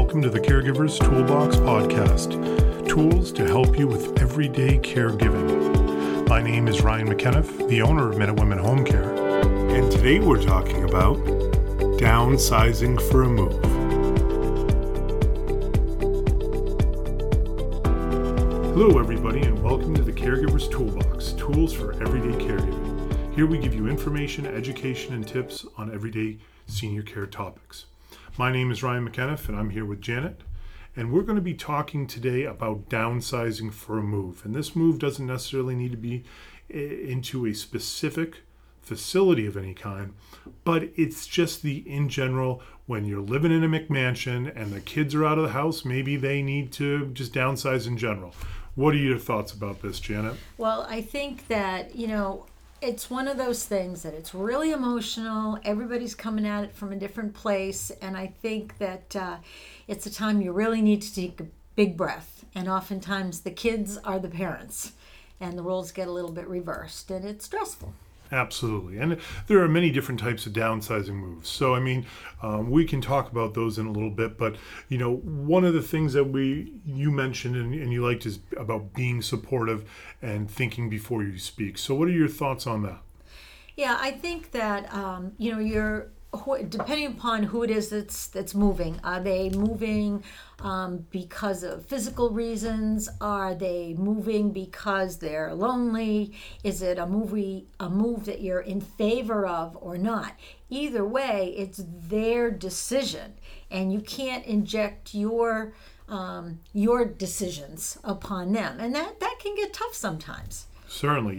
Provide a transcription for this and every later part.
welcome to the Caregivers Toolbox podcast, tools to help you with everyday caregiving. My name is Ryan McKenniff, the owner of Men and Women Home Care, and today we're talking about downsizing for a move. Hello everybody, and welcome to the Caregivers Toolbox, tools for everyday caregiving. Here we give you information, education, and tips on everyday senior care topics. My name is Ryan McKenniff, and I'm here with Janet, and we're going to be talking today about downsizing for a move. And this move doesn't necessarily need to be into a specific facility of any kind, but it's just in general, when you're living in a McMansion and the kids are out of the house, maybe they need to just downsize in general. What are your thoughts about this, Janet? Well, I think that, it's one of those things that it's really emotional. Everybody's coming at it from a different place. And I think that it's a time you really need to take a big breath. And oftentimes the kids are the parents and the roles get a little bit reversed and it's stressful. Absolutely. And there are many different types of downsizing moves. So, we can talk about those in a little bit. But, one of the things that you mentioned and you liked is about being supportive and thinking before you speak. So what are your thoughts on that? Yeah, I think that, depending upon who it is that's moving, are they moving because of physical reasons? Are they moving because they're lonely? Is it a move that you're in favor of or not? Either way, it's their decision, and you can't inject your decisions upon them, and that can get tough sometimes. Certainly,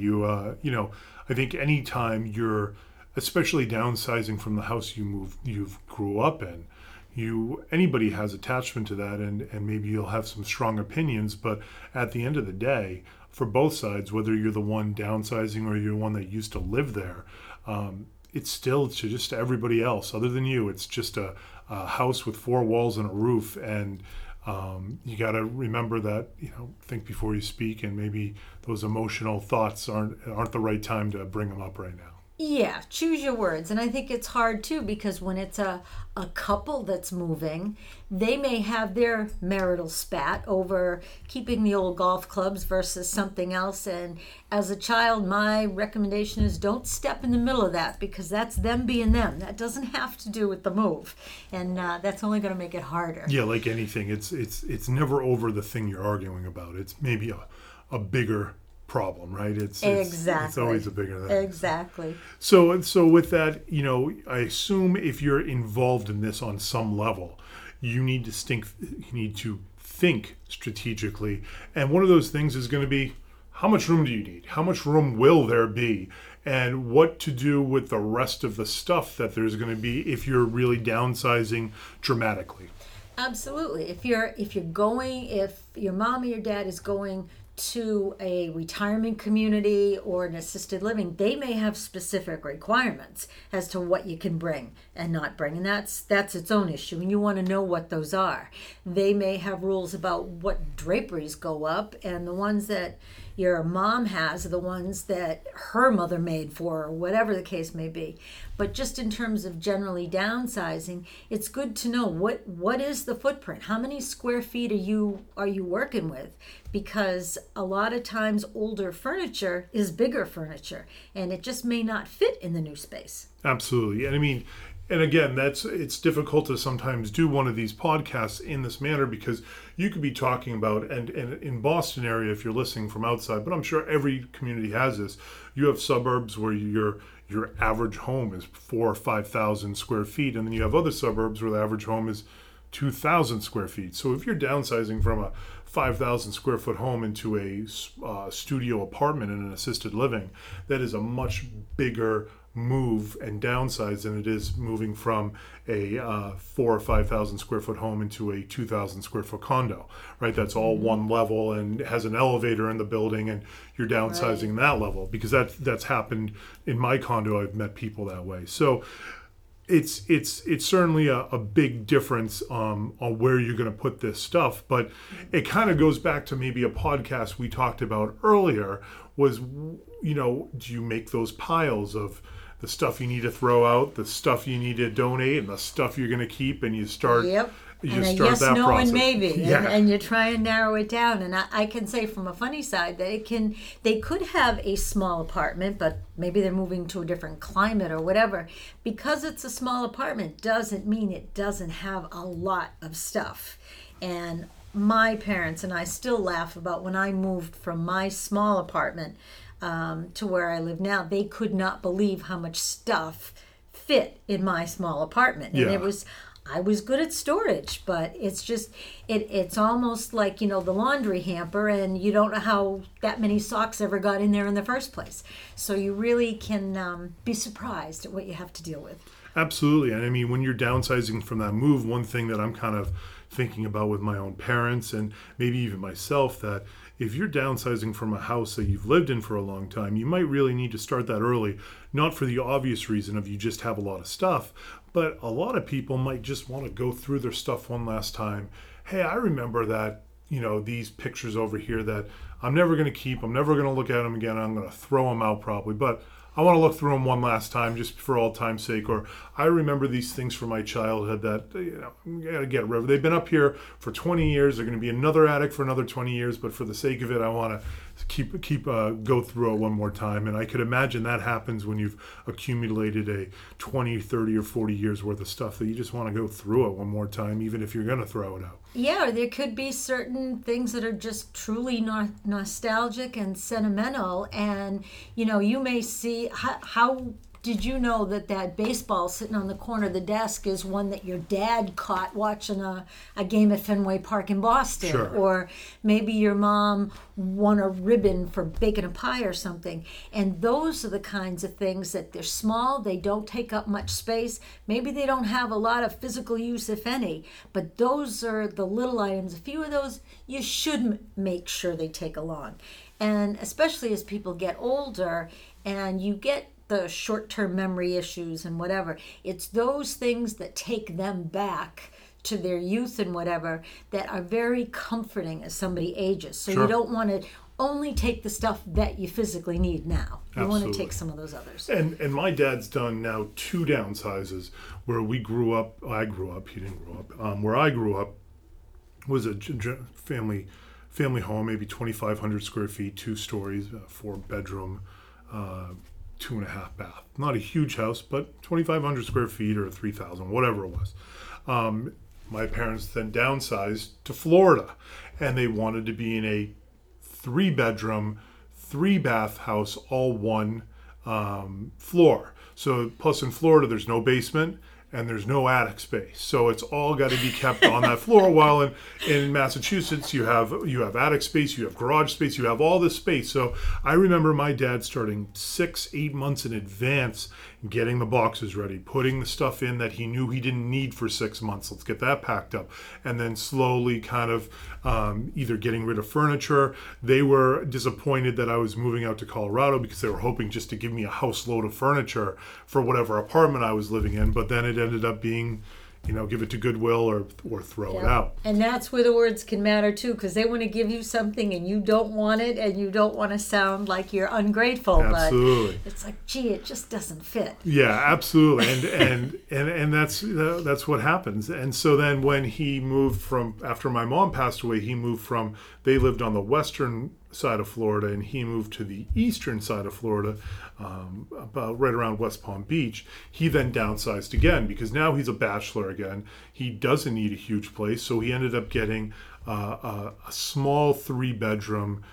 I think anytime you're especially downsizing from the house you grew up in, anybody has attachment to that, and maybe you'll have some strong opinions, but at the end of the day, for both sides, whether you're the one downsizing or you're the one that used to live there, it's still just everybody else other than you. It's just a house with four walls and a roof, and you got to remember that, think before you speak, and maybe those emotional thoughts aren't the right time to bring them up right now. Yeah, choose your words. And I think it's hard too, because when it's a couple that's moving, they may have their marital spat over keeping the old golf clubs versus something else. And as a child, my recommendation is don't step in the middle of that, because that's them being them. That doesn't have to do with the move. And that's only going to make it harder. Yeah, like anything, it's never over the thing you're arguing about. It's maybe a bigger problem, right? It's always a bigger thing. Exactly. So with that, I assume if you're involved in this on some level, you need to think strategically. And one of those things is going to be, how much room do you need? How much room will there be? And what to do with the rest of the stuff that there's going to be if you're really downsizing dramatically. Absolutely. If your mom or your dad is going to a retirement community or an assisted living, they may have specific requirements as to what you can bring and not bring, and that's its own issue, and you want to know what those are. They may have rules about what draperies go up, and the ones that your mom has are the ones that her mother made for her, or whatever the case may be. But just in terms of generally downsizing, it's good to know what is the footprint. How many square feet are you working with? Because a lot of times older furniture is bigger furniture, and it just may not fit in the new space. Absolutely. And again, it's difficult to sometimes do one of these podcasts in this manner, because you could be talking about, and in Boston area, if you're listening from outside, but I'm sure every community has this, you have suburbs where your average home is 4,000 or 5,000 square feet, and then you have other suburbs where the average home is 2,000 square feet. So if you're downsizing from a 5,000 square foot home into a studio apartment in an assisted living, that is a much bigger move and downsize than it is moving from a 4,000 or 5,000 square foot home into a 2,000 square foot condo, right? That's all one level and has an elevator in the building, and you're downsizing that level, because that's happened in my condo. I've met people that way. So it's certainly a big difference on where you're going to put this stuff, but it kind of goes back to maybe a podcast we talked about earlier, was, do you make those piles of the stuff you need to throw out, the stuff you need to donate, and the stuff you're going to keep, and you start You and just a start yes, that no, process. and maybe, Yeah. and you try and narrow it down. And I can say from a funny side that they could have a small apartment, but maybe they're moving to a different climate or whatever. Because it's a small apartment doesn't mean it doesn't have a lot of stuff. And my parents and I still laugh about when I moved from my small apartment to where I live now. They could not believe how much stuff fit in my small apartment, and Yeah. I was good at storage, but it's just it's almost like, the laundry hamper, and you don't know how that many socks ever got in there in the first place. So you really can be surprised at what you have to deal with. Absolutely. And I mean, when you're downsizing from that move, one thing that I'm kind of thinking about with my own parents and maybe even myself, that if you're downsizing from a house that you've lived in for a long time, you might really need to start that early, not for the obvious reason of you just have a lot of stuff, but a lot of people might just want to go through their stuff one last time. Hey, I remember that, these pictures over here that I'm never going to keep. I'm never going to look at them again. I'm going to throw them out probably, but I want to look through them one last time just for all time's sake. Or I remember these things from my childhood that, I'm going to get rid of. They've been up here for 20 years. They're going to be another attic for another 20 years. But for the sake of it, I want to go through it one more time. And I could imagine that happens when you've accumulated a 20, 30, or 40 years worth of stuff that you just want to go through it one more time, even if you're going to throw it out. Yeah, or there could be certain things that are just truly nostalgic and sentimental. And, you may see how did you know that baseball sitting on the corner of the desk is one that your dad caught watching a game at Fenway Park in Boston? Sure. Or maybe your mom won a ribbon for baking a pie or something. And those are the kinds of things that they're small, they don't take up much space. Maybe they don't have a lot of physical use, if any, but those are the little items. A few of those you should make sure they take along. And especially as people get older and you get the short-term memory issues and whatever, it's those things that take them back to their youth and whatever that are very comforting as somebody ages. So Sure. You don't want to only take the stuff that you physically need now. You want to Absolutely. take some of those others. And my dad's done now 2 downsizes where we grew up. I grew up. He didn't grow up. Where I grew up was a family home, maybe 2,500 square feet, 2 stories, 4 bedroom, 2.5 bath. Not a huge house, but 2,500 square feet or 3,000, whatever it was. My parents then downsized to Florida, and they wanted to be in a 3 bedroom, 3 bath house, all one floor. So plus in Florida, there's no basement and there's no attic space. So it's all got to be kept on that floor. While in Massachusetts, you have attic space, you have garage space, you have all this space. So I remember my dad starting 6-8 months in advance, getting the boxes ready, putting the stuff in that he knew he didn't need for 6 months. Let's get that packed up. And then slowly kind of either getting rid of furniture. They were disappointed that I was moving out to Colorado because they were hoping just to give me a house load of furniture for whatever apartment I was living in. But then it ended up being, give it to Goodwill or throw it out. And that's where the words can matter too, because they want to give you something and you don't want it, and you don't want to sound like you're ungrateful. Absolutely. But it's like, gee, it just doesn't fit. Yeah, absolutely. And that's what happens. And so then when he moved after my mom passed away, they lived on the western side of Florida, and he moved to the eastern side of Florida, about right around West Palm Beach. He then downsized again because now he's a bachelor again. He doesn't need a huge place, so he ended up getting a small 3 bedroom,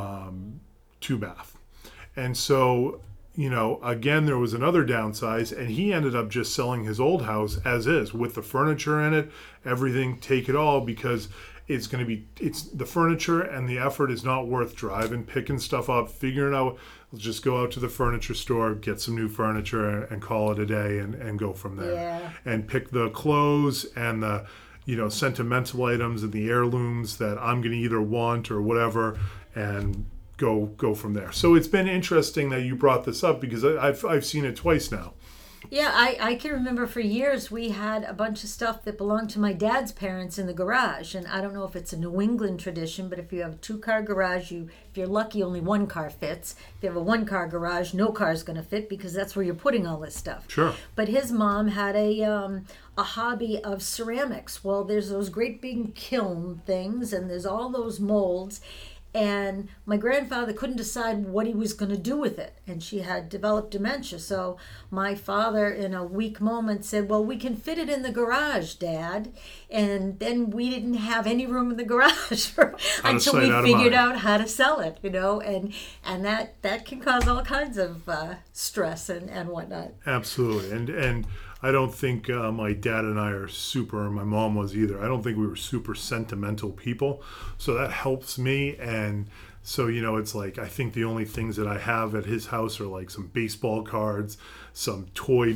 2 bath. And so, again, there was another downsize, and he ended up just selling his old house as is with the furniture in it, everything, take it all, because it's the furniture and the effort is not worth driving, picking stuff up, figuring out. Let's just go out to the furniture store, get some new furniture, and call it a day, and go from there. Yeah. And pick the clothes and the sentimental items and the heirlooms that I'm going to either want or whatever, and go from there. So it's been interesting that you brought this up because I've seen it twice now. Yeah, I can remember for years we had a bunch of stuff that belonged to my dad's parents in the garage. And I don't know if it's a New England tradition, but if you have a 2-car garage, if you're lucky, only 1 car fits. If you have a 1-car garage, no car's going to fit because that's where you're putting all this stuff. Sure. But his mom had a hobby of ceramics. Well, there's those great big kiln things, and there's all those molds. And my grandfather couldn't decide what he was going to do with it. And she had developed dementia. So my father, in a weak moment, said, well, we can fit it in the garage, Dad. And then we didn't have any room in the garage until we figured out how to sell it, and that can cause all kinds of stress and whatnot. Absolutely. And I don't think my dad and I are my mom was either. I don't think we were super sentimental people. So that helps me. And so, it's like, I think the only things that I have at his house are like some baseball cards, some toy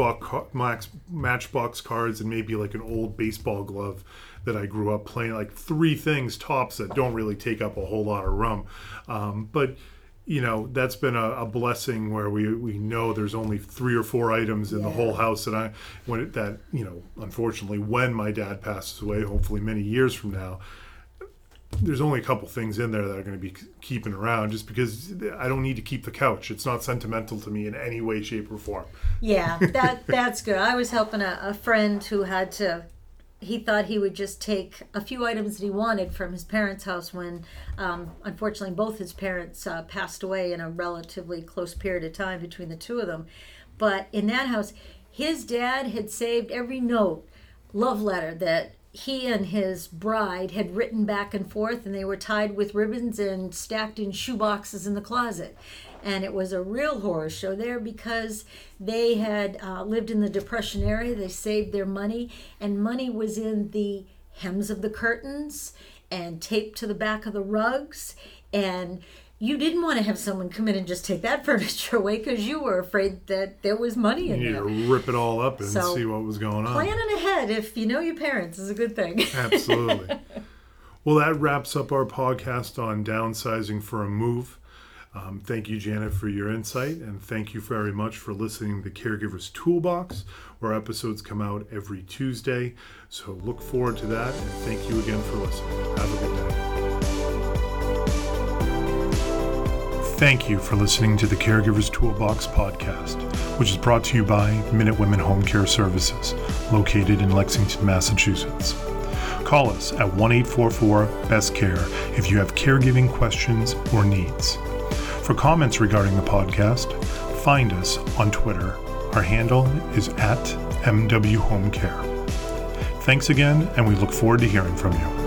Matchbox cards, and maybe like an old baseball glove that I grew up playing, like 3 things tops that don't really take up a whole lot of room. But that's been a blessing where we know there's only 3 or 4 items in the whole house unfortunately, when my dad passes away, hopefully many years from now, there's only a couple things in there that are going to be keeping around, just because I don't need to keep the couch. It's not sentimental to me in any way, shape, or form. Yeah, that's good. I was helping a friend who he thought he would just take a few items that he wanted from his parents' house when, unfortunately, both his parents passed away in a relatively close period of time between the 2 of them. But in that house, his dad had saved every note, love letter that he and his bride had written back and forth, and they were tied with ribbons and stacked in shoe boxes in the closet. And it was a real horror show there because they had lived in the Depression area. They saved their money, and money was in the hems of the curtains and taped to the back of the rugs. And you didn't want to have someone come in and just take that furniture away because you were afraid that there was money in there. You need to rip it all up and see what was going on. Planning ahead, if you know your parents, is a good thing. Absolutely. Well, that wraps up our podcast on downsizing for a move. Thank you, Janet, for your insight, and thank you very much for listening to Caregiver's Toolbox, where episodes come out every Tuesday. So look forward to that, and thank you again for listening. Have a good day. Thank you for listening to the Caregiver's Toolbox podcast, which is brought to you by Minute Women Home Care Services, located in Lexington, Massachusetts. Call us at 1-844-BEST-CARE if you have caregiving questions or needs. For comments regarding the podcast, find us on Twitter. Our handle is @MWHomeCare. Thanks again, and we look forward to hearing from you.